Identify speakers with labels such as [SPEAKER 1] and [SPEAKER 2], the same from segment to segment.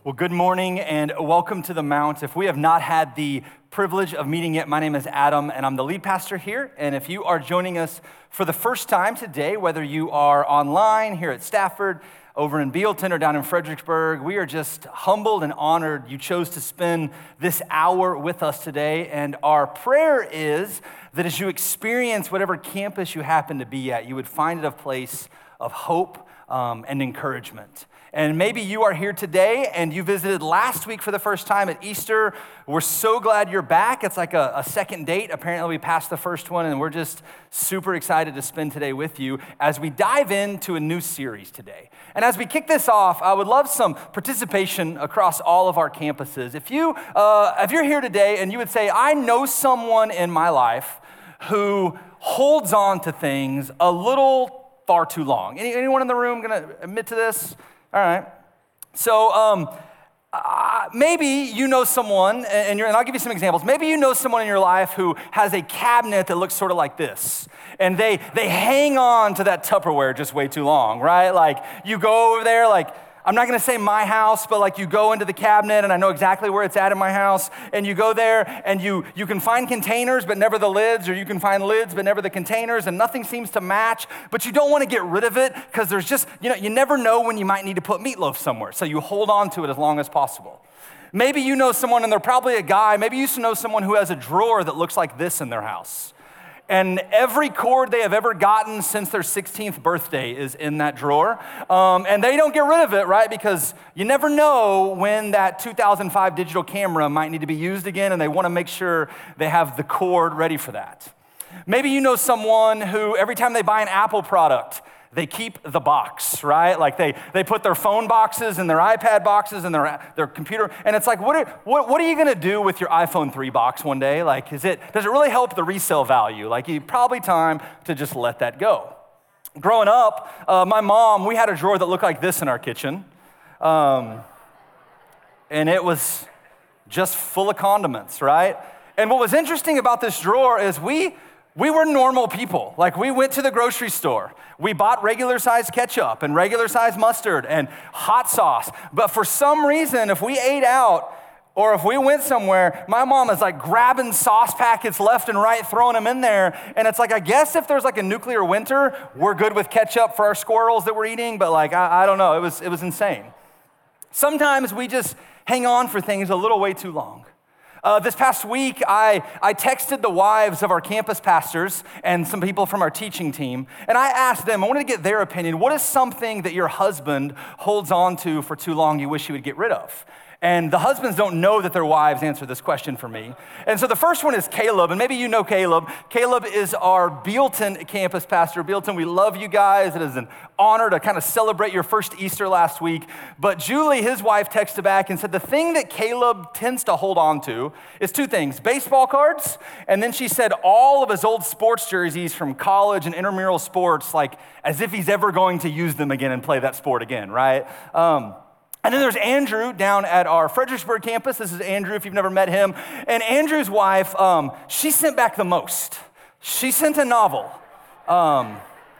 [SPEAKER 1] Well, good morning and welcome to the Mount. If we have not had the privilege of meeting yet, my name is Adam and I'm the lead pastor here. And if you are joining us for the first time today, whether you are online here at Stafford, over in Bealton, or down in Fredericksburg, we are just humbled and honored you chose to spend this hour with us today. And our prayer is that as you experience whatever campus you happen to be at, you would find it a place of hope and encouragement. And maybe you are here today and you visited last week for the first time at Easter. We're so glad you're back. It's like a second date. Apparently we passed the first one and we're just super excited to spend today with you as we dive into a new series today. And as we kick this off, I would love some participation across all of our campuses. If you're here today and you would say, I know someone in my life who holds on to things a little far too long. Anyone in the room gonna admit to this? All right. So maybe you know someone, and I'll give you some examples. Maybe you know someone in your life who has a cabinet that looks sort of like this, and they hang on to that Tupperware just way too long, right? Like you go over there, like I'm not going to say my house, but like you go into the cabinet, and I know exactly where it's at in my house, and you go there, and you can find containers, but never the lids, or you can find lids, but never the containers, and nothing seems to match, but you don't want to get rid of it, because there's just, you never know when you might need to put meatloaf somewhere, so you hold on to it as long as possible. Maybe you know someone, and they're probably a guy, maybe you used to know someone who has a drawer that looks like this in their house. And every cord they have ever gotten since their 16th birthday is in that drawer. And they don't get rid of it, right? Because you never know when that 2005 digital camera might need to be used again, and they want to make sure they have the cord ready for that. Maybe you know someone who every time they buy an Apple product, they keep the box, right? Like they put their phone boxes and their iPad boxes and their computer, and it's like, what are you gonna do with your iPhone 3 box one day? Like, does it really help the resale value? Like, probably time to just let that go. Growing up, my mom, we had a drawer that looked like this in our kitchen, and it was just full of condiments, right? And what was interesting about this drawer is we were normal people. Like, we went to the grocery store. We bought regular size ketchup and regular size mustard and hot sauce. But for some reason, if we ate out or if we went somewhere, my mom is like grabbing sauce packets left and right, throwing them in there. And it's like, I guess if there's like a nuclear winter, we're good with ketchup for our squirrels that we're eating. But like, I don't know, it was insane. Sometimes we just hang on for things a little way too long. This past week, I texted the wives of our campus pastors and some people from our teaching team, and I asked them, I wanted to get their opinion, what is something that your husband holds on to for too long you wish he would get rid of? And the husbands don't know that their wives answer this question for me. And so the first one is Caleb, and maybe you know Caleb. Caleb is our Bealton campus pastor. Bealton, we love you guys. It is an honor to kind of celebrate your first Easter last week. But Julie, his wife, texted back and said the thing that Caleb tends to hold on to is two things: baseball cards, and then she said all of his old sports jerseys from college and intramural sports, like as if he's ever going to use them again and play that sport again, right? And then there's Andrew down at our Fredericksburg campus. This is Andrew, if you've never met him. And Andrew's wife, she sent back the most. She sent a novel. The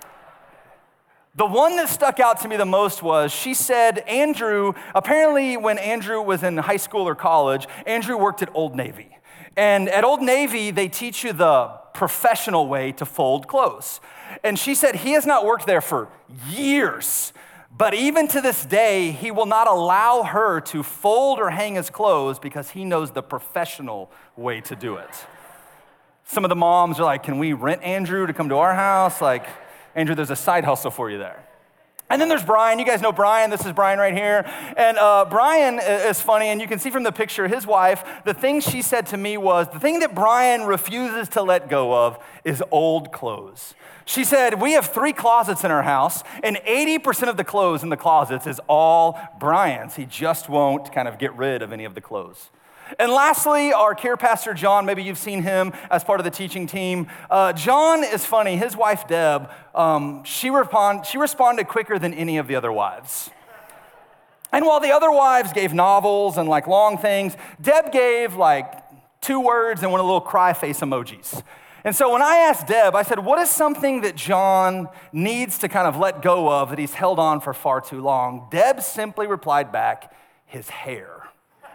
[SPEAKER 1] one that stuck out to me the most was, she said, Andrew, apparently when Andrew was in high school or college, Andrew worked at Old Navy. And at Old Navy, they teach you the professional way to fold clothes. And she said he has not worked there for years. But even to this day, he will not allow her to fold or hang his clothes because he knows the professional way to do it. Some of the moms are like, can we rent Andrew to come to our house? Like, Andrew, there's a side hustle for you there. And then there's Brian. You guys know Brian. This is Brian right here. And Brian is funny, and you can see from the picture, his wife, the thing she said to me was, the thing that Brian refuses to let go of is old clothes. She said, we have 3 closets in our house, and 80% of the clothes in the closets is all Brian's. He just won't kind of get rid of any of the clothes. And lastly, our care pastor, John, maybe you've seen him as part of the teaching team. John is funny. His wife, Deb, she responded quicker than any of the other wives. And while the other wives gave novels and like long things, Deb gave like 2 words and one of the little cry face emojis. And so when I asked Deb, I said, what is something that John needs to kind of let go of that he's held on for far too long? Deb simply replied back, his hair.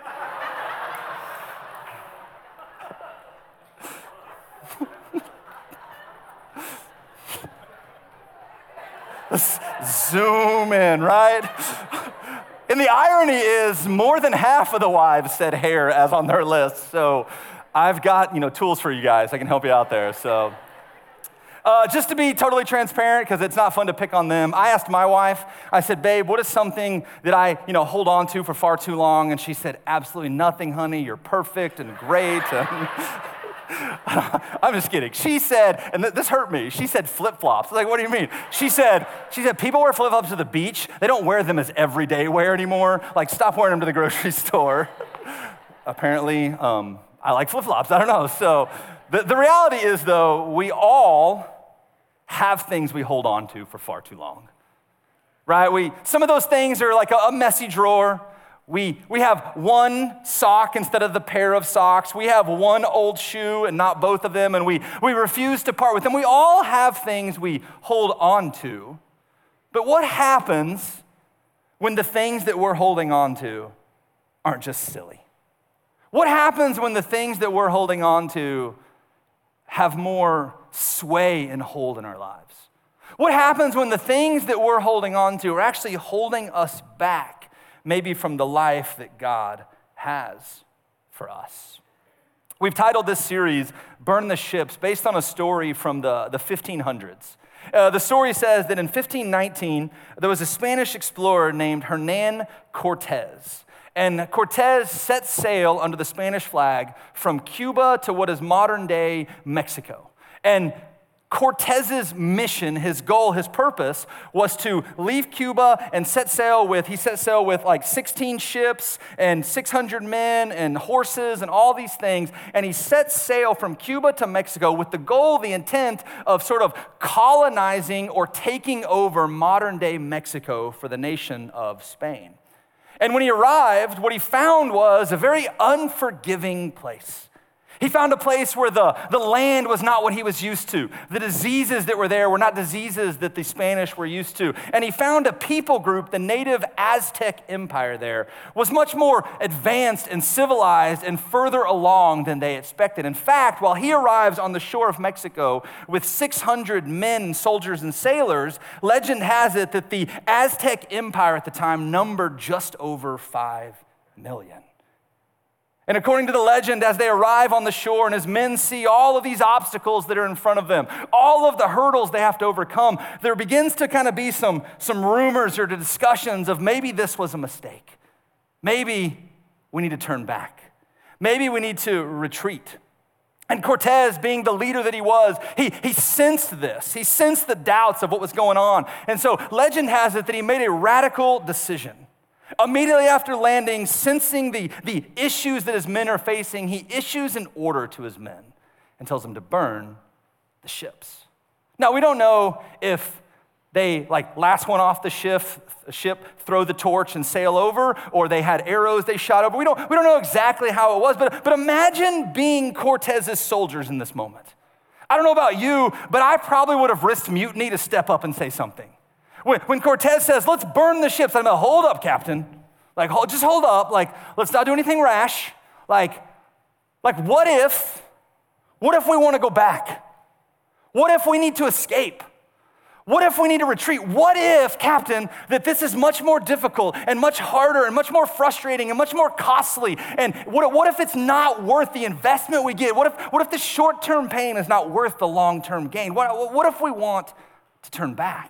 [SPEAKER 1] Let's zoom in, right? And the irony is more than half of the wives said hair as on their list. So I've got, tools for you guys. I can help you out there. So just to be totally transparent, because it's not fun to pick on them, I asked my wife, I said, babe, what is something that I, hold on to for far too long? And she said, absolutely nothing, honey. You're perfect and great. I'm just kidding. She said, and this hurt me, she said flip-flops. I was like, what do you mean? She said, people wear flip-flops to the beach. They don't wear them as everyday wear anymore. Like, stop wearing them to the grocery store. Apparently, I like flip-flops. I don't know. So the reality is, though, we all have things we hold on to for far too long, right? Some of those things are like a messy drawer. We have one sock instead of the pair of socks. We have one old shoe and not both of them, and we refuse to part with them. We all have things we hold on to. But what happens when the things that we're holding on to aren't just silly? What happens when the things that we're holding on to have more sway and hold in our lives? What happens when the things that we're holding on to are actually holding us back, maybe from the life that God has for us? We've titled this series, Burn the Ships, based on a story from the 1500s. The story says that in 1519, there was a Spanish explorer named Hernan Cortez. And Cortez set sail under the Spanish flag from Cuba to what is modern-day Mexico. And Cortez's mission, his goal, his purpose was to leave Cuba and set sail with like 16 ships and 600 men and horses and all these things. And he set sail from Cuba to Mexico with the goal, the intent of sort of colonizing or taking over modern-day Mexico for the nation of Spain. And when he arrived, what he found was a very unforgiving place. He found a place where the land was not what he was used to. The diseases that were there were not diseases that the Spanish were used to. And he found a people group, the native Aztec Empire there, was much more advanced and civilized and further along than they expected. In fact, while he arrives on the shore of Mexico with 600 men, soldiers, and sailors, legend has it that the Aztec Empire at the time numbered just over 5 million. And according to the legend, as they arrive on the shore and as men see all of these obstacles that are in front of them, all of the hurdles they have to overcome, there begins to kind of be some rumors or discussions of maybe this was a mistake. Maybe we need to turn back. Maybe we need to retreat. And Cortez, being the leader that he was, he sensed this. He sensed the doubts of what was going on. And so legend has it that he made a radical decision. Immediately after landing, sensing the issues that his men are facing, he issues an order to his men and tells them to burn the ships. Now, we don't know if they last one off the ship, throw the torch and sail over, or they had arrows they shot over. We don't know exactly how it was, but imagine being Cortez's soldiers in this moment. I don't know about you, but I probably would have risked mutiny to step up and say something. When Cortez says, let's burn the ships, I'm like, hold up, Captain. Just hold up. Let's not do anything rash. What if we want to go back? What if we need to escape? What if we need to retreat? What if, Captain, that this is much more difficult and much harder and much more frustrating and much more costly? And what if it's not worth the investment we get? What if the short-term pain is not worth the long-term gain? What if we want to turn back?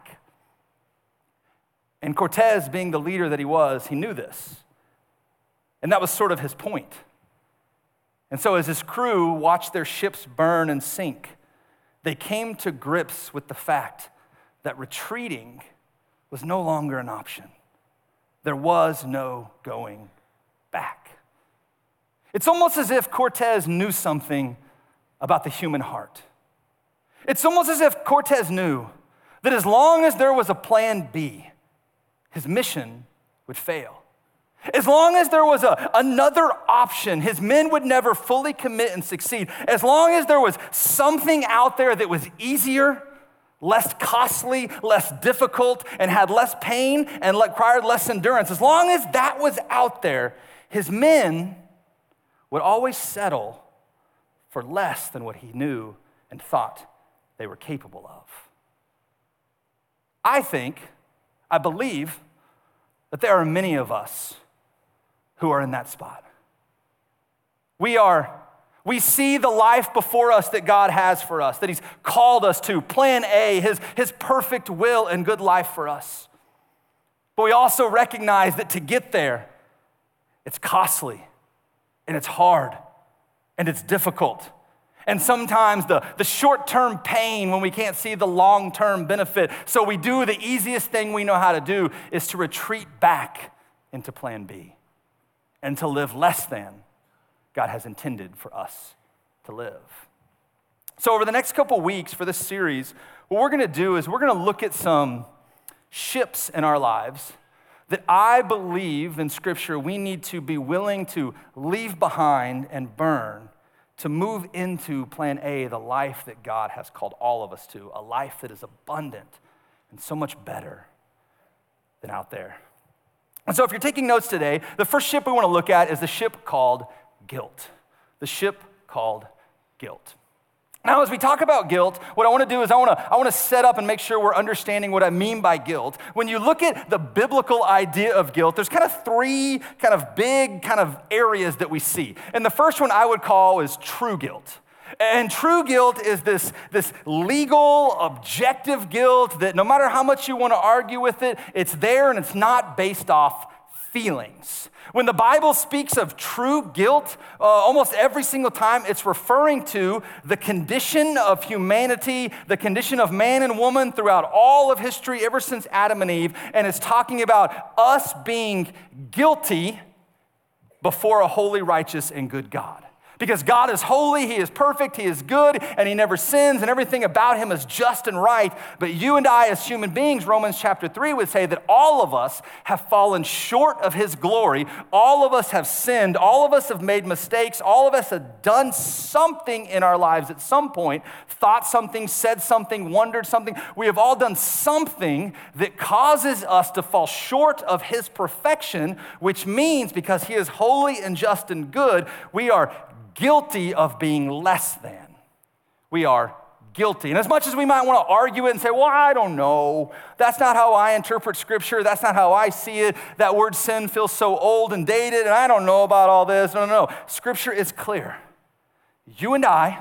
[SPEAKER 1] And Cortez, being the leader that he was, he knew this. And that was sort of his point. And so as his crew watched their ships burn and sink, they came to grips with the fact that retreating was no longer an option. There was no going back. It's almost as if Cortez knew something about the human heart. It's almost as if Cortez knew that as long as there was a plan B, his mission would fail. As long as there was another option, his men would never fully commit and succeed. As long as there was something out there that was easier, less costly, less difficult, and had less pain and required less endurance. As long as that was out there, his men would always settle for less than what he knew and thought they were capable of. I believe that there are many of us who are in that spot. We see the life before us that God has for us, that he's called us to, plan A, his perfect will and good life for us. But we also recognize that to get there, it's costly, and it's hard, and it's difficult. And sometimes the short-term pain when we can't see the long-term benefit. So we do the easiest thing we know how to do is to retreat back into plan B and to live less than God has intended for us to live. So over the next couple weeks for this series, what we're gonna do is we're gonna look at some ships in our lives that I believe in Scripture we need to be willing to leave behind and burn to move into plan A, the life that God has called all of us to, a life that is abundant and so much better than out there. And so if you're taking notes today, the first ship we want to look at is the ship called guilt. The ship called guilt. Now, as we talk about guilt, what I want to do is I want to set up and make sure we're understanding what I mean by guilt. When you look at the biblical idea of guilt, there's kind of three kind of big kind of areas that we see. And the first one I would call is true guilt. And true guilt is this legal, objective guilt that no matter how much you want to argue with it, it's there and it's not based off feelings. When the Bible speaks of true guilt, almost every single time it's referring to the condition of humanity, the condition of man and woman throughout all of history, ever since Adam and Eve, and it's talking about us being guilty before a holy, righteous, and good God. Because God is holy, he is perfect, he is good, and he never sins, and everything about him is just and right. But you and I as human beings, Romans chapter 3 would say that all of us have fallen short of his glory. All of us have sinned. All of us have made mistakes. All of us have done something in our lives at some point, thought something, said something, wondered something. We have all done something that causes us to fall short of his perfection, which means because he is holy and just and good, we are guilty of being less than. We are guilty. And as much as we might want to argue it and say, well, I don't know. That's not how I interpret Scripture. That's not how I see it. That word sin feels so old and dated, and I don't know about all this. No. Scripture is clear. You and I,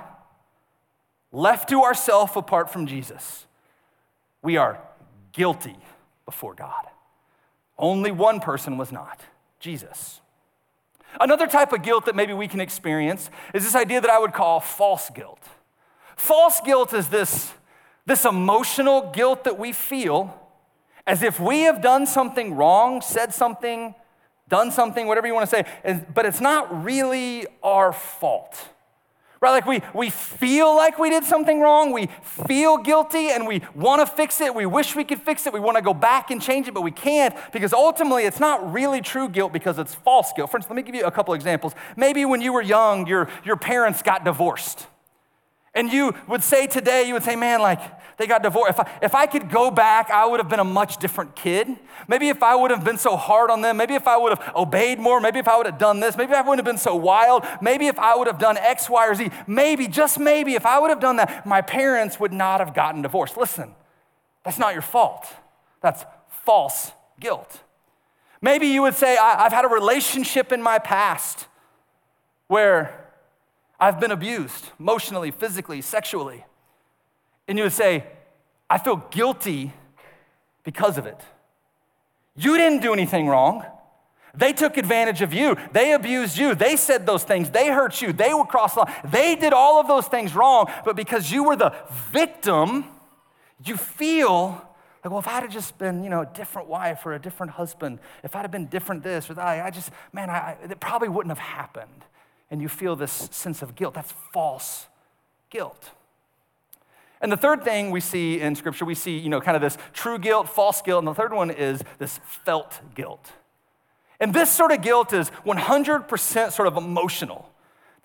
[SPEAKER 1] left to ourselves apart from Jesus, we are guilty before God. Only one person was not, Jesus. Another type of guilt that maybe we can experience is this idea that I would call false guilt. False guilt is this emotional guilt that we feel as if we have done something wrong, said something, done something, whatever you want to say, but it's not really our fault. Right? Like we feel like we did something wrong, we feel guilty, and we want to fix it, we wish we could fix it, we want to go back and change it, but we can't, because ultimately it's not really true guilt because it's false guilt. For instance, let me give you a couple examples. Maybe when you were young, your parents got divorced. And you would say today, man, like they got divorced. If I could go back, I would have been a much different kid. Maybe if I would have been so hard on them, maybe if I would have obeyed more, maybe if I would have done this, maybe I wouldn't have been so wild, maybe if I would have done X, Y, or Z, maybe, just maybe, if I would have done that, my parents would not have gotten divorced. Listen, that's not your fault. That's false guilt. Maybe you would say, I've had a relationship in my past where I've been abused emotionally, physically, sexually. And you would say, I feel guilty because of it. You didn't do anything wrong. They took advantage of you. They abused you. They said those things. They hurt you. They were cross the line. They did all of those things wrong, but because you were the victim, you feel like, well, if I'd have just been, a different wife or a different husband, if I'd have been different this or that, it probably wouldn't have happened. And you feel this sense of guilt. That's false guilt. And the third thing we see in Scripture, we see, kind of this true guilt, false guilt, and the third one is this felt guilt. And this sort of guilt is 100% sort of emotional.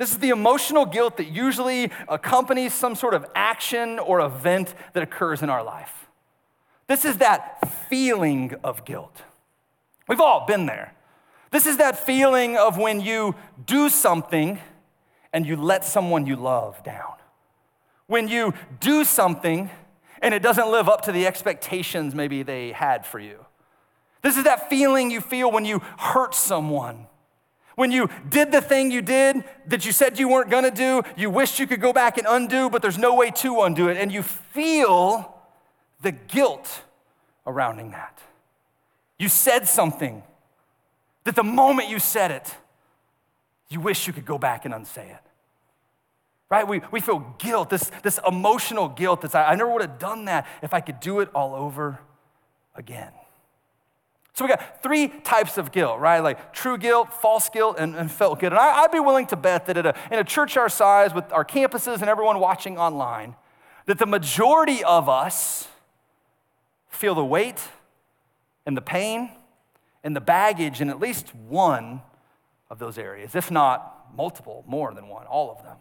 [SPEAKER 1] This is the emotional guilt that usually accompanies some sort of action or event that occurs in our life. This is that feeling of guilt. We've all been there. This is that feeling of when you do something and you let someone you love down. When you do something and it doesn't live up to the expectations maybe they had for you. This is that feeling you feel when you hurt someone. When you did the thing you did that you said you weren't gonna do, you wished you could go back and undo, but there's no way to undo it, and you feel the guilt surrounding that. You said something that the moment you said it, you wish you could go back and unsay it. Right? We feel guilt, this emotional guilt that's, I never would have done that if I could do it all over again. So we got three types of guilt, right? Like true guilt, false guilt, and felt guilt. And I'd be willing to bet that in a church our size, with our campuses and everyone watching online, that the majority of us feel the weight and the pain and the baggage in at least one of those areas, if not multiple, more than one, all of them.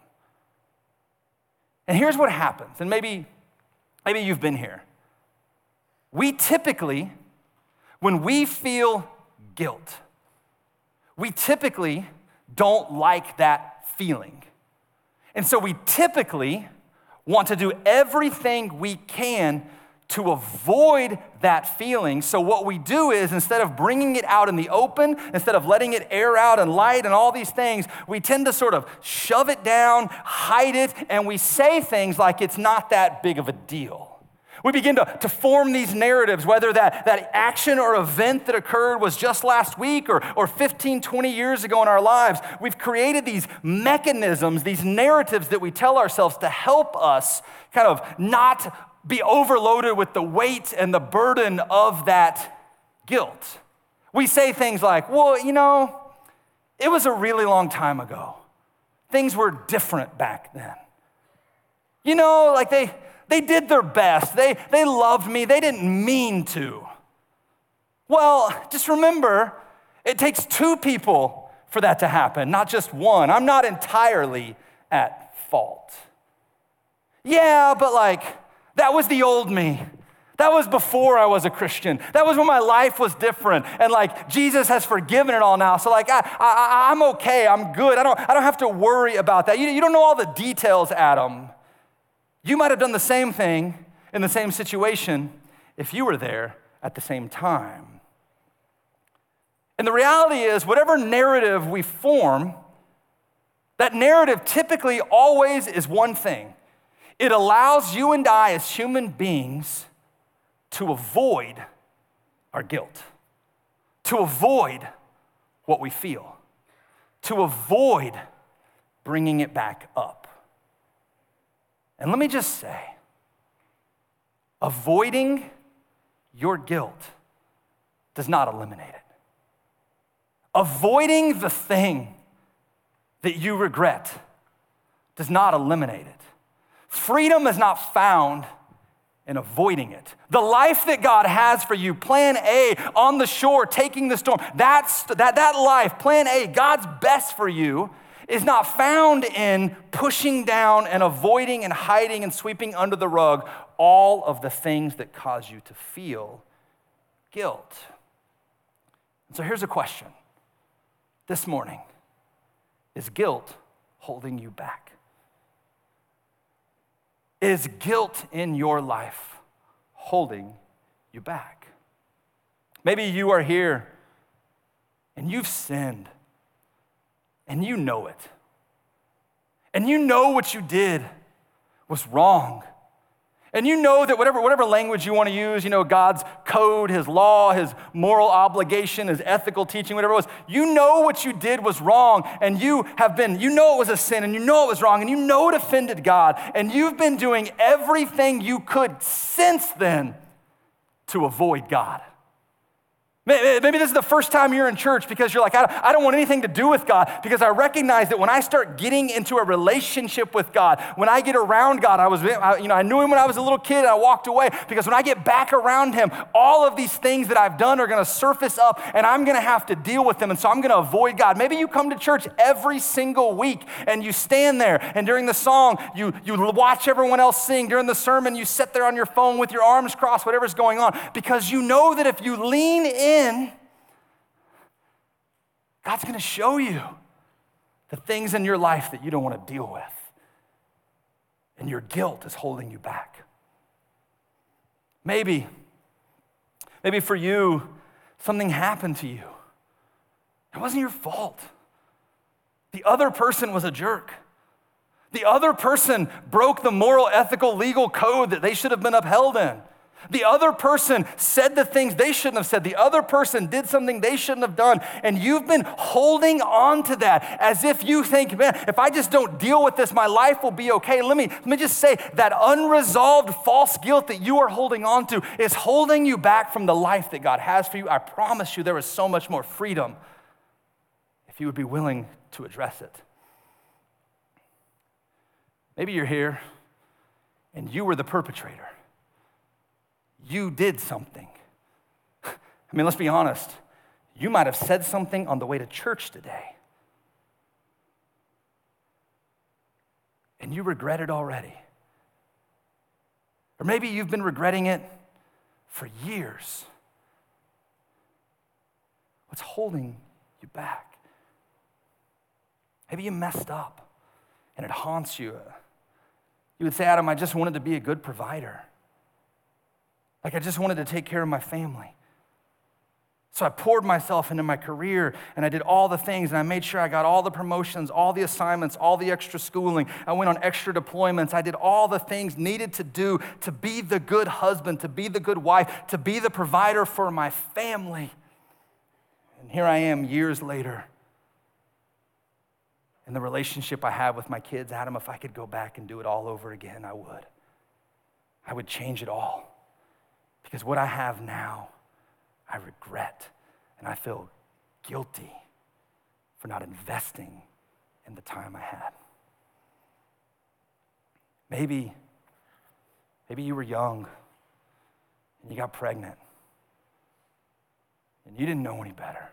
[SPEAKER 1] And here's what happens, and maybe you've been here. We typically, when we feel guilt, we typically don't like that feeling. And so we typically want to do everything we can to avoid that feeling. So what we do is, instead of bringing it out in the open, instead of letting it air out and light and all these things, we tend to sort of shove it down, hide it, and we say things like it's not that big of a deal. We begin to form these narratives, whether that action or event that occurred was just last week or 15, 20 years ago in our lives. We've created these mechanisms, these narratives that we tell ourselves to help us kind of not be overloaded with the weight and the burden of that guilt. We say things like, well, it was a really long time ago. Things were different back then. Like they did their best. They loved me. They didn't mean to. Well, just remember, it takes two people for that to happen, not just one. I'm not entirely at fault. Yeah, but that was the old me. That was before I was a Christian. That was when my life was different. And Jesus has forgiven it all now. So I'm okay. I'm good. I don't have to worry about that. You don't know all the details, Adam. You might have done the same thing in the same situation if you were there at the same time. And the reality is, whatever narrative we form, that narrative typically always is one thing. It allows you and I as human beings to avoid our guilt, to avoid what we feel, to avoid bringing it back up. And let me just say, avoiding your guilt does not eliminate it. Avoiding the thing that you regret does not eliminate it. Freedom is not found in avoiding it. The life that God has for you, plan A, on the shore, taking the storm, that life, plan A, God's best for you, is not found in pushing down and avoiding and hiding and sweeping under the rug all of the things that cause you to feel guilt. And so here's a question. This morning, is guilt holding you back? Is guilt in your life holding you back? Maybe you are here and you've sinned. And you know it. And you know what you did was wrong. And you know that whatever language you want to use, God's code, his law, his moral obligation, his ethical teaching, whatever it was, you know what you did was wrong, and you know it was a sin, and you know it was wrong, and you know it offended God, and you've been doing everything you could since then to avoid God. Maybe this is the first time you're in church because you're like, I don't want anything to do with God, because I recognize that when I start getting into a relationship with God, when I get around God, I knew him when I was a little kid and I walked away, because when I get back around him, all of these things that I've done are gonna surface up and I'm gonna have to deal with them, and so I'm gonna avoid God. Maybe you come to church every single week and you stand there, and during the song, you watch everyone else sing. During the sermon, you sit there on your phone with your arms crossed, whatever's going on, because you know that if you lean in, God's going to show you the things in your life that you don't want to deal with. And your guilt is holding you back. Maybe for you, something happened to you. It wasn't your fault. The other person was a jerk. The other person broke the moral, ethical, legal code that they should have been upheld in. The other person said the things they shouldn't have said. The other person did something they shouldn't have done. And you've been holding on to that as if you think, man, if I just don't deal with this, my life will be okay. Let me just say that unresolved false guilt that you are holding on to is holding you back from the life that God has for you. I promise you there is so much more freedom if you would be willing to address it. Maybe you're here and you were the perpetrator. You did something. I mean, let's be honest. You might have said something on the way to church today, and you regret it already. Or maybe you've been regretting it for years. What's holding you back? Maybe you messed up, and it haunts you. You would say, Adam, I just wanted to be a good provider. Like, I just wanted to take care of my family. So I poured myself into my career, and I did all the things, and I made sure I got all the promotions, all the assignments, all the extra schooling. I went on extra deployments. I did all the things needed to do to be the good husband, to be the good wife, to be the provider for my family. And here I am years later. And the relationship I have with my kids, Adam, if I could go back and do it all over again, I would. I would change it all. Because what I have now, I regret, and I feel guilty for not investing in the time I had. Maybe you were young and you got pregnant and you didn't know any better.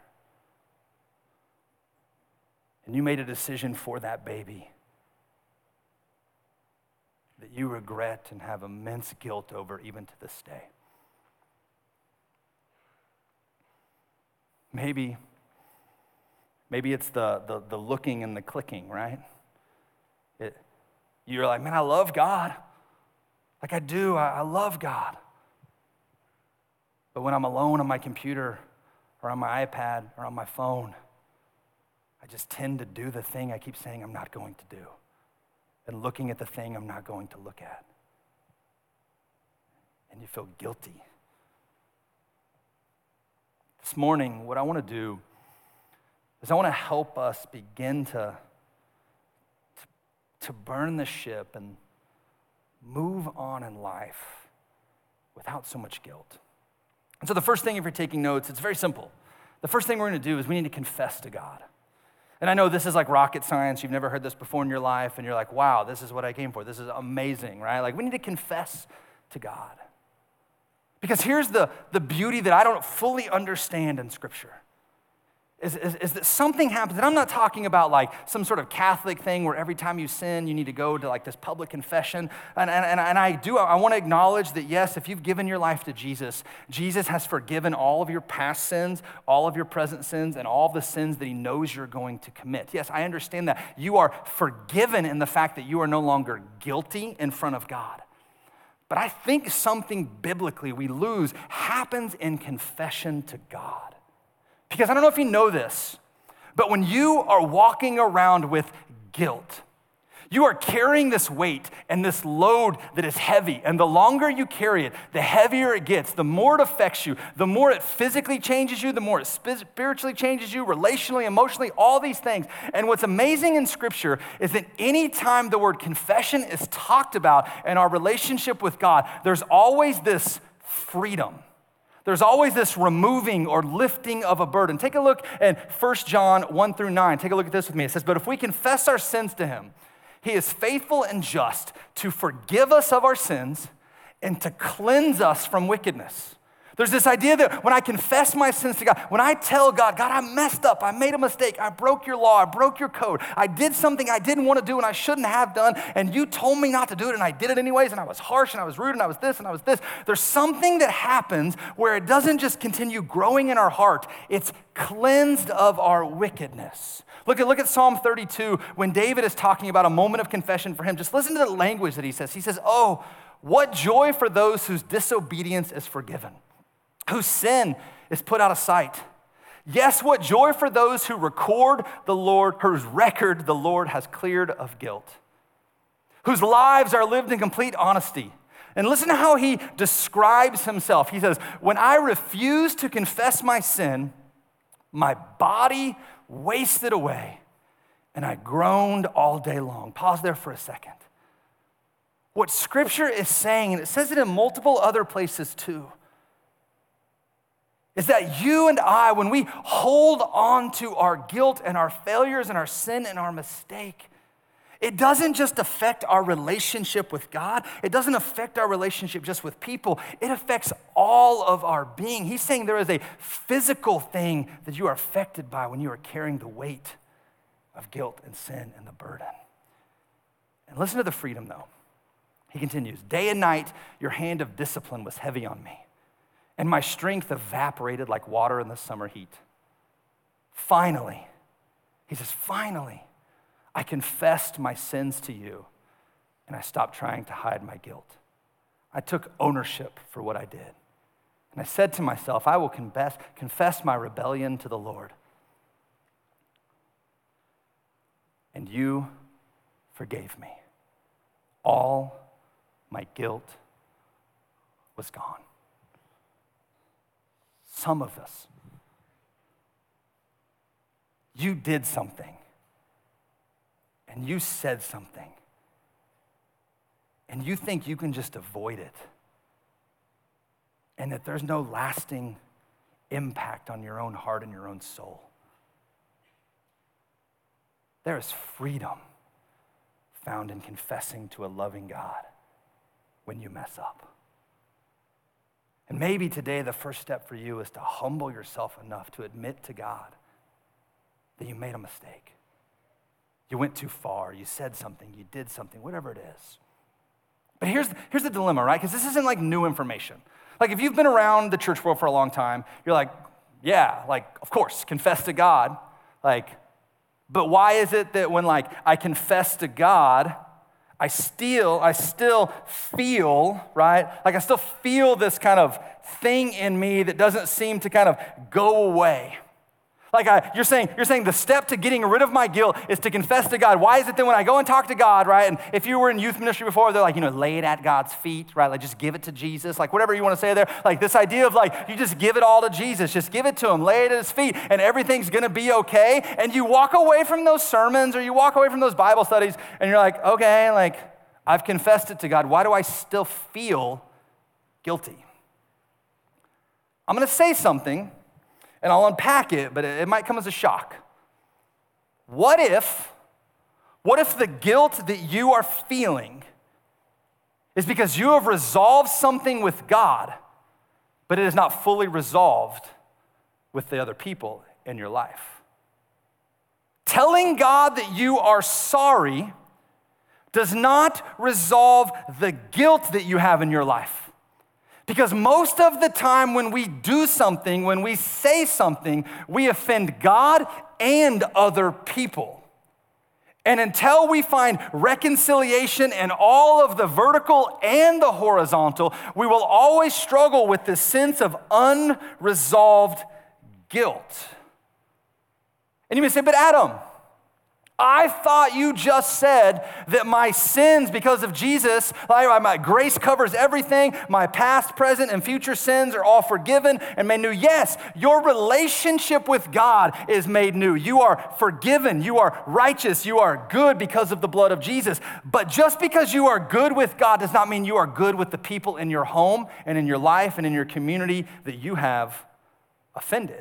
[SPEAKER 1] And you made a decision for that baby that you regret and have immense guilt over even to this day. Maybe it's the looking and the clicking, right? You're like, man, I love God. Like I do, I love God. But when I'm alone on my computer or on my iPad or on my phone, I just tend to do the thing I keep saying I'm not going to do, and looking at the thing I'm not going to look at. And you feel guilty. This morning, what I want to do is I want to help us begin to burn the ship and move on in life without so much guilt. And so the first thing, if you're taking notes, it's very simple. The first thing we're going to do is we need to confess to God. And I know this is like rocket science. You've never heard this before in your life, and you're like, wow, this is what I came for. This is amazing, right? Like, we need to confess to God. Because here's the beauty that I don't fully understand in Scripture, is that something happens, and I'm not talking about like some sort of Catholic thing where every time you sin, you need to go to like this public confession. And I want to acknowledge that, yes, if you've given your life to Jesus, Jesus has forgiven all of your past sins, all of your present sins, and all of the sins that he knows you're going to commit. Yes, I understand that. You are forgiven in the fact that you are no longer guilty in front of God. But I think something biblically we lose happens in confession to God. Because I don't know if you know this, but when you are walking around with guilt, you are carrying this weight and this load that is heavy. And the longer you carry it, the heavier it gets, the more it affects you, the more it physically changes you, the more it spiritually changes you, relationally, emotionally, all these things. And what's amazing in Scripture is that anytime the word confession is talked about in our relationship with God, there's always this freedom. There's always this removing or lifting of a burden. Take a look at 1 John 1 through 9. Take a look at this with me. It says, but if we confess our sins to him, he is faithful and just to forgive us of our sins and to cleanse us from wickedness. There's this idea that when I confess my sins to God, when I tell God, God, I messed up, I made a mistake, I broke your law, I broke your code, I did something I didn't want to do and I shouldn't have done, and you told me not to do it and I did it anyways, and I was harsh and I was rude and I was this and I was this. There's something that happens where it doesn't just continue growing in our heart, it's cleansed of our wickedness. Look at Psalm 32 when David is talking about a moment of confession for him. Just listen to the language that he says. He says, oh, what joy for those whose disobedience is forgiven, whose sin is put out of sight. Yes, what joy for those who record the Lord, whose record the Lord has cleared of guilt, whose lives are lived in complete honesty. And listen to how he describes himself. He says, when I refused to confess my sin, my body wasted away, and I groaned all day long. Pause there for a second. What Scripture is saying, and it says it in multiple other places too, is that you and I, when we hold on to our guilt and our failures and our sin and our mistake, it doesn't just affect our relationship with God. It doesn't affect our relationship just with people. It affects all of our being. He's saying there is a physical thing that you are affected by when you are carrying the weight of guilt and sin and the burden. And listen to the freedom, though. He continues, day and night, your hand of discipline was heavy on me, and my strength evaporated like water in the summer heat. Finally, he says, finally, I confessed my sins to you, and I stopped trying to hide my guilt. I took ownership for what I did. And I said to myself, I will confess my rebellion to the Lord. And you forgave me. All my guilt was gone. Some of us, you did something, and you said something, and you think you can just avoid it, and that there's no lasting impact on your own heart and your own soul. There is freedom found in confessing to a loving God when you mess up. And maybe today the first step for you is to humble yourself enough to admit to God that you made a mistake. You went too far, you said something, you did something, whatever it is. But here's the dilemma, right? Because this isn't like new information. Like if you've been around the church world for a long time, you're like, yeah, like of course, confess to God. Like, but why is it that when like I confess to God, I still feel, right? Like I still feel this kind of thing in me that doesn't seem to kind of go away. Like you're saying the step to getting rid of my guilt is to confess to God. Why is it that when I go and talk to God, right? And if you were in youth ministry before, they're like, lay it at God's feet, right? Like just give it to Jesus, like whatever you want to say there. Like this idea of like, you just give it all to Jesus, just give it to him, lay it at his feet, and everything's gonna be okay. And you walk away from those sermons or you walk away from those Bible studies and you're like, okay, like I've confessed it to God. Why do I still feel guilty? I'm gonna say something and I'll unpack it, but it might come as a shock. What if the guilt that you are feeling is because you have resolved something with God, but it is not fully resolved with the other people in your life? Telling God that you are sorry does not resolve the guilt that you have in your life. Because most of the time when we do something, when we say something, we offend God and other people. And until we find reconciliation in all of the vertical and the horizontal, we will always struggle with this sense of unresolved guilt. And you may say, but Adam, I thought you just said that my sins, because of Jesus, my grace covers everything. My past, present, and future sins are all forgiven and made new. Yes, your relationship with God is made new. You are forgiven. You are righteous. You are good because of the blood of Jesus. But just because you are good with God does not mean you are good with the people in your home and in your life and in your community that you have offended.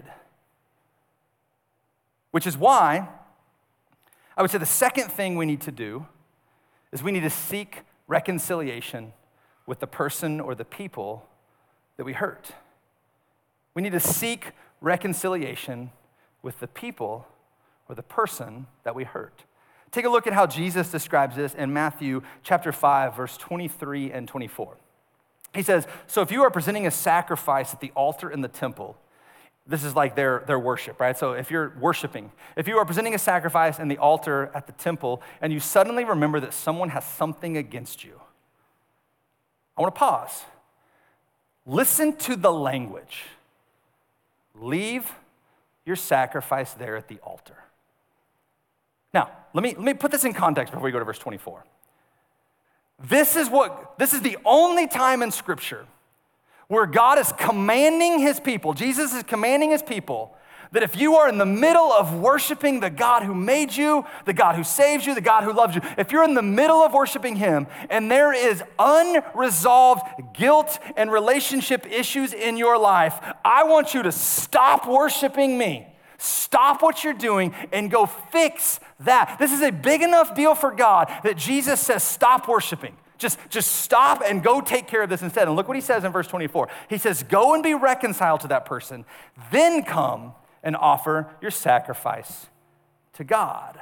[SPEAKER 1] Which is why I would say the second thing we need to do is we need to seek reconciliation with the person or the people that we hurt. We need to seek reconciliation with the people or the person that we hurt. Take a look at how Jesus describes this in Matthew chapter 5, verse 23 and 24. He says, so if you are presenting a sacrifice at the altar in the temple, this is like their worship, right? So if you're worshiping, if you are presenting a sacrifice in the altar at the temple and you suddenly remember that someone has something against you, I want to pause. Listen to the language. Leave your sacrifice there at the altar. Now, let me put this in context before we go to verse 24. This is the only time in Scripture where God is commanding his people, Jesus is commanding his people, that if you are in the middle of worshiping the God who made you, the God who saves you, the God who loves you, if you're in the middle of worshiping him and there is unresolved guilt and relationship issues in your life, I want you to stop worshiping me. Stop what you're doing and go fix that. This is a big enough deal for God that Jesus says, stop worshiping. Just stop and go take care of this instead. And look what he says in verse 24. He says, go and be reconciled to that person, then come and offer your sacrifice to God.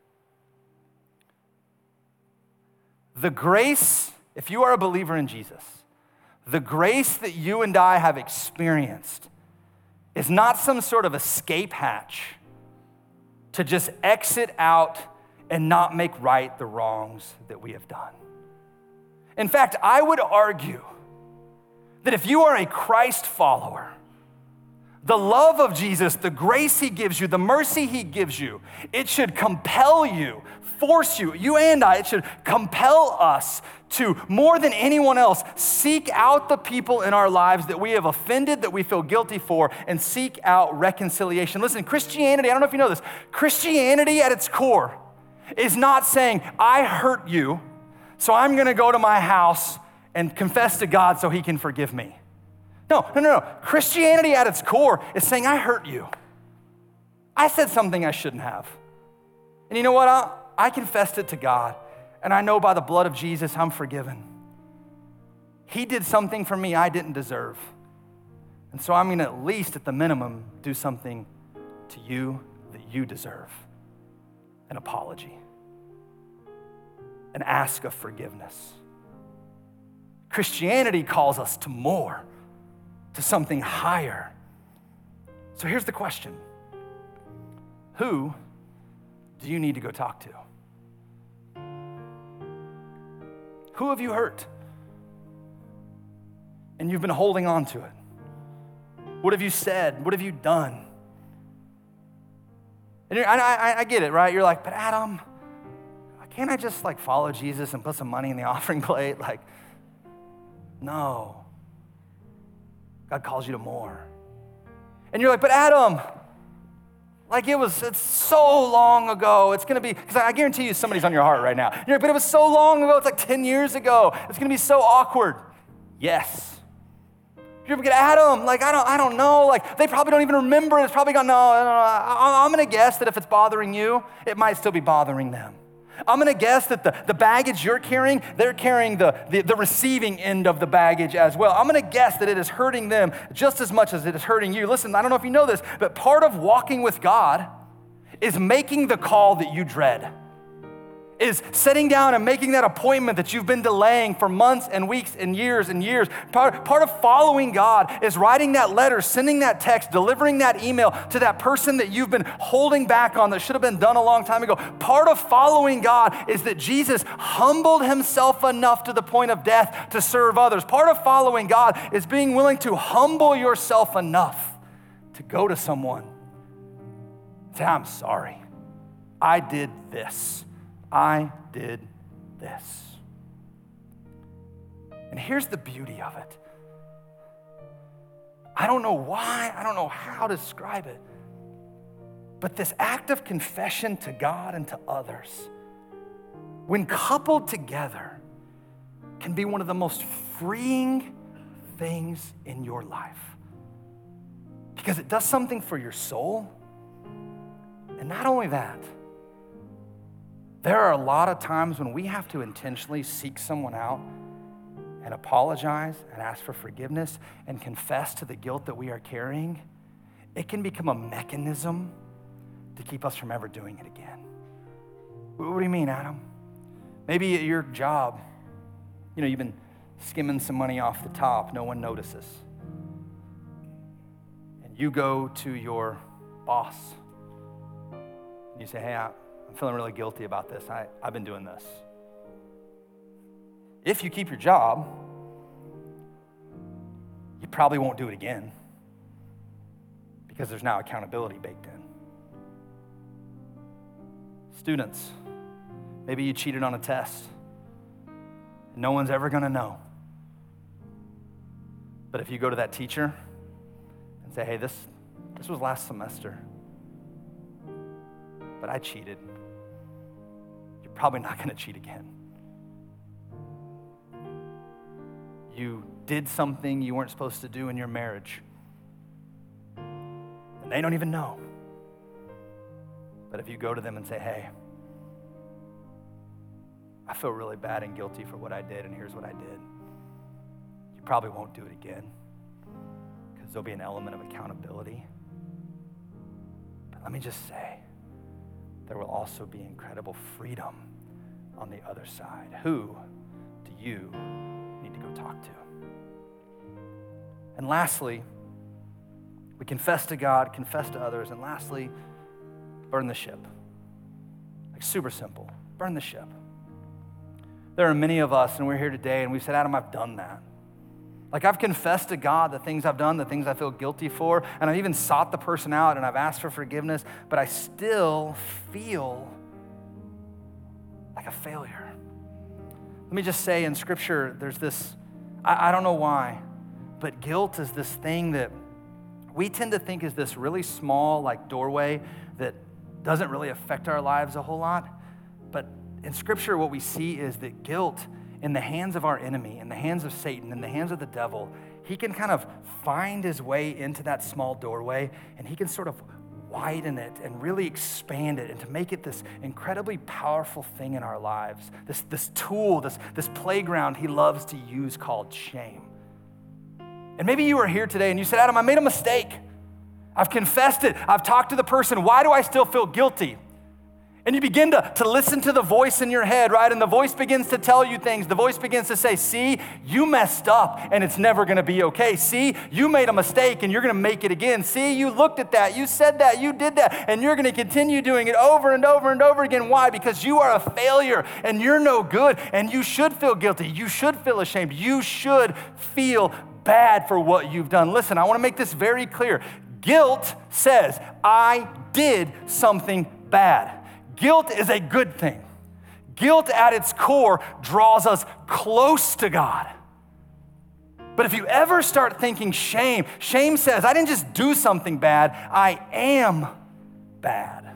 [SPEAKER 1] The grace, if you are a believer in Jesus, the grace that you and I have experienced is not some sort of escape hatch to just exit out and not make right the wrongs that we have done. In fact, I would argue that if you are a Christ follower, the love of Jesus, the grace he gives you, the mercy he gives you, it should compel you, force you, you and I, it should compel us to, more than anyone else, seek out the people in our lives that we have offended, that we feel guilty for, and seek out reconciliation. Listen, Christianity, I don't know if you know this, Christianity at its core is not saying, I hurt you, so I'm gonna go to my house and confess to God so he can forgive me. No. Christianity at its core is saying, I hurt you. I said something I shouldn't have. And you know what? I confessed it to God, and I know by the blood of Jesus I'm forgiven. He did something for me I didn't deserve. And so I'm gonna at least, at the minimum, do something to you that you deserve. An apology. An ask of forgiveness. Christianity calls us to more, to something higher. So here's the question. Who do you need to go talk to? Who have you hurt? And you've been holding on to it. What have you said? What have you done? And I get it, right? You're like, but Adam, can't I just follow Jesus and put some money in the offering plate? No. God calls you to more. And you're like, but Adam, it's so long ago. It's gonna be, because I guarantee you somebody's on your heart right now. You're like, but it was so long ago. It's 10 years ago. It's gonna be so awkward. Yes. You're like, Adam, I don't know. They probably don't even remember it. It's probably gone, no. I'm gonna guess that if it's bothering you, it might still be bothering them. I'm gonna guess that the baggage you're carrying, they're carrying the receiving end of the baggage as well. I'm gonna guess that it is hurting them just as much as it is hurting you. Listen, I don't know if you know this, but part of walking with God is making the call that you dread. Is sitting down and making that appointment that you've been delaying for months and weeks and years and years. Part of following God is writing that letter, sending that text, delivering that email to that person that you've been holding back on that should have been done a long time ago. Part of following God is that Jesus humbled himself enough to the point of death to serve others. Part of following God is being willing to humble yourself enough to go to someone and say, I'm sorry. I did this. I did this. And here's the beauty of it. I don't know why, I don't know how to describe it, but this act of confession to God and to others, when coupled together, can be one of the most freeing things in your life. Because it does something for your soul. And not only that, there are a lot of times when we have to intentionally seek someone out and apologize and ask for forgiveness and confess to the guilt that we are carrying. It can become a mechanism to keep us from ever doing it again. What do you mean, Adam? Maybe at your job, you've been skimming some money off the top, no one notices. And you go to your boss and you say, hey, I'm feeling really guilty about this. I've been doing this. If you keep your job, you probably won't do it again because there's now accountability baked in. Students, maybe you cheated on a test. No one's ever gonna know. But if you go to that teacher and say, hey, this was last semester, but I cheated, you're probably not gonna cheat again. You did something you weren't supposed to do in your marriage, and they don't even know. But if you go to them and say, hey, I feel really bad and guilty for what I did, and here's what I did, you probably won't do it again because there'll be an element of accountability. But let me just say, there will also be incredible freedom on the other side. Who do you need to go talk to? And lastly, we confess to God, confess to others, and lastly, burn the ship. Like super simple, burn the ship. There are many of us, and we're here today, and we said, Adam, I've done that. Like I've confessed to God the things I've done, the things I feel guilty for, and I've even sought the person out and I've asked for forgiveness, but I still feel like a failure. Let me just say in Scripture, there's this, I don't know why, but guilt is this thing that we tend to think is this really small like doorway that doesn't really affect our lives a whole lot. But in Scripture, what we see is that guilt in the hands of our enemy, in the hands of Satan, in the hands of the devil, he can kind of find his way into that small doorway, and he can sort of widen it and really expand it and to make it this incredibly powerful thing in our lives, this tool, this playground he loves to use called shame. And maybe you are here today and you said, Adam, I made a mistake. I've confessed it. I've talked to the person. Why do I still feel guilty? And you begin to listen to the voice in your head, right? And the voice begins to tell you things. The voice begins to say, see, you messed up and it's never gonna be okay. See, you made a mistake and you're gonna make it again. See, you looked at that, you said that, you did that, and you're gonna continue doing it over and over and over again. Why? Because you are a failure and you're no good and you should feel guilty. You should feel ashamed. You should feel bad for what you've done. Listen, I wanna make this very clear. Guilt says, I did something bad. Guilt is a good thing. Guilt at its core draws us close to God. But if you ever start thinking shame says, I didn't just do something bad, I am bad.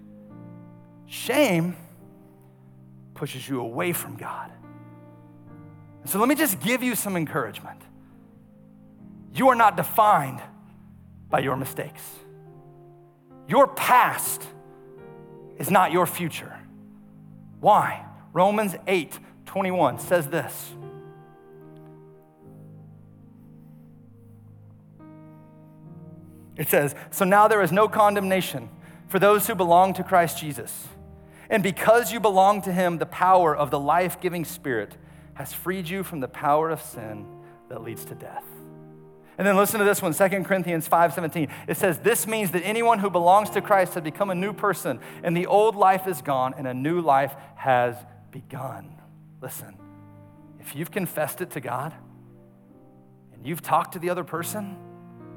[SPEAKER 1] Shame pushes you away from God. So let me just give you some encouragement. You are not defined by your mistakes. Your past is not your future. Why? Romans 8:21 says this. It says, so now there is no condemnation for those who belong to Christ Jesus. And because you belong to him, the power of the life-giving Spirit has freed you from the power of sin that leads to death. And then listen to this one, 2 Corinthians 5:17. It says, this means that anyone who belongs to Christ has become a new person, and the old life is gone, and a new life has begun. Listen, if you've confessed it to God, and you've talked to the other person,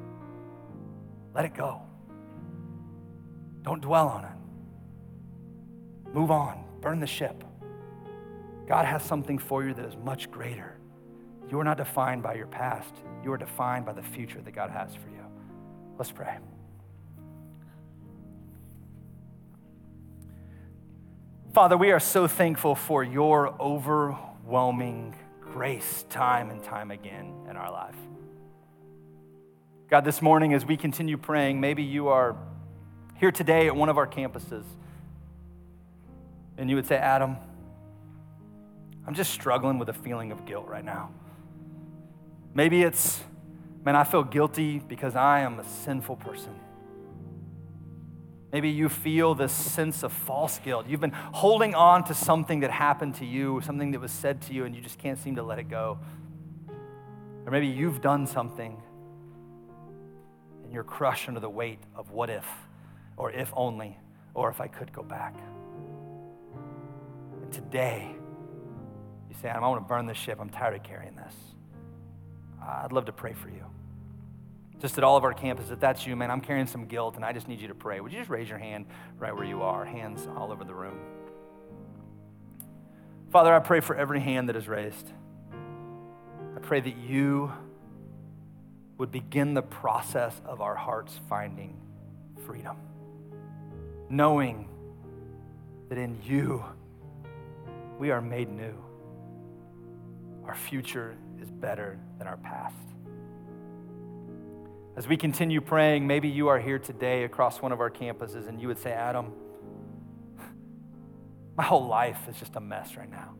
[SPEAKER 1] let it go. Don't dwell on it. Move on. Burn the ship. God has something for you that is much greater. You are not defined by your past. You are defined by the future that God has for you. Let's pray. Father, we are so thankful for your overwhelming grace time and time again in our life. God, this morning as we continue praying, maybe you are here today at one of our campuses and you would say, Adam, I'm just struggling with a feeling of guilt right now. Maybe it's, man, I feel guilty because I am a sinful person. Maybe you feel this sense of false guilt. You've been holding on to something that happened to you, something that was said to you, and you just can't seem to let it go. Or maybe you've done something and you're crushed under the weight of what if, or if only, or if I could go back. And today, you say, I want to burn this ship. I'm tired of carrying this. I'd love to pray for you. Just at all of our campuses, if that's you, man, I'm carrying some guilt and I just need you to pray. Would you just raise your hand right where you are? Hands all over the room. Father, I pray for every hand that is raised. I pray that you would begin the process of our hearts finding freedom, knowing that in you we are made new. Our future is better than our past. As we continue praying, maybe you are here today across one of our campuses and you would say, Adam, my whole life is just a mess right now.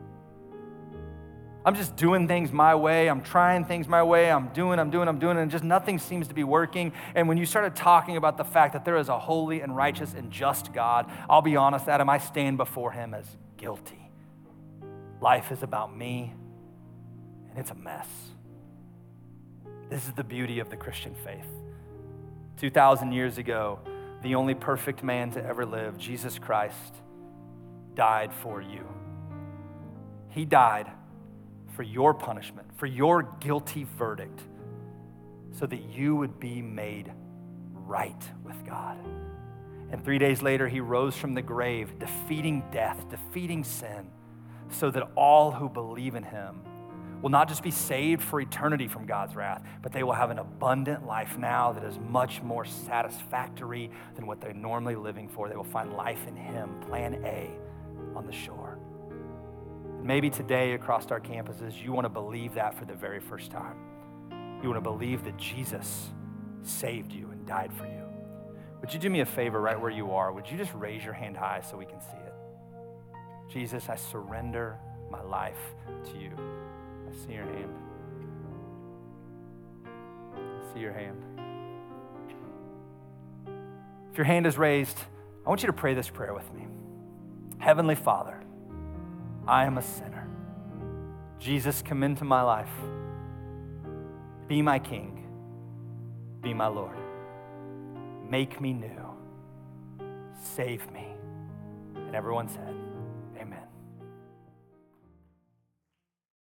[SPEAKER 1] I'm just doing things my way. I'm trying things my way. I'm doing, and just nothing seems to be working. And when you started talking about the fact that there is a holy and righteous and just God, I'll be honest, Adam, I stand before him as guilty. Life is about me, and it's a mess. This is the beauty of the Christian faith. 2,000 years ago, the only perfect man to ever live, Jesus Christ, died for you. He died for your punishment, for your guilty verdict, so that you would be made right with God. And 3 days later, he rose from the grave, defeating death, defeating sin, so that all who believe in him will not just be saved for eternity from God's wrath, but they will have an abundant life now that is much more satisfactory than what they're normally living for. They will find life in him, plan A, on the shore. And maybe today across our campuses, you want to believe that for the very first time. You want to believe that Jesus saved you and died for you. Would you do me a favor right where you are? Would you just raise your hand high so we can see it? Jesus, I surrender my life to you. I see your hand. I see your hand. If your hand is raised, I want you to pray this prayer with me. Heavenly Father, I am a sinner. Jesus, come into my life. Be my King. Be my Lord. Make me new. Save me. And everyone said,